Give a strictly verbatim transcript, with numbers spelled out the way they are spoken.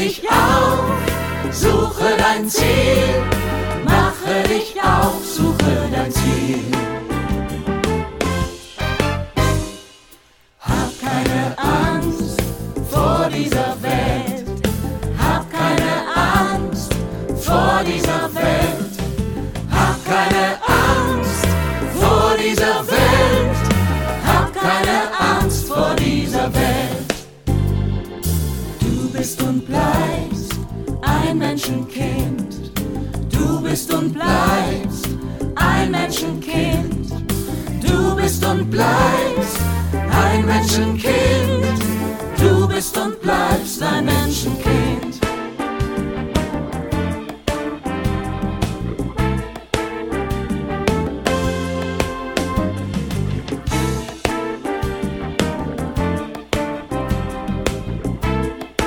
dich auf, suche dein Ziel. Mache dich auf, suche dein Ziel. Hab keine Angst vor dieser Welt. Hab keine Angst vor dieser Welt. Hab keine Angst vor dieser Welt. Hab keine Angst vor dieser Welt. Du bist und bleibst ein Menschenkind. Du bist und bleibst ein Menschenkind. Du bist und bleibst ein Menschenkind. Du bist und bleibst ein Menschenkind.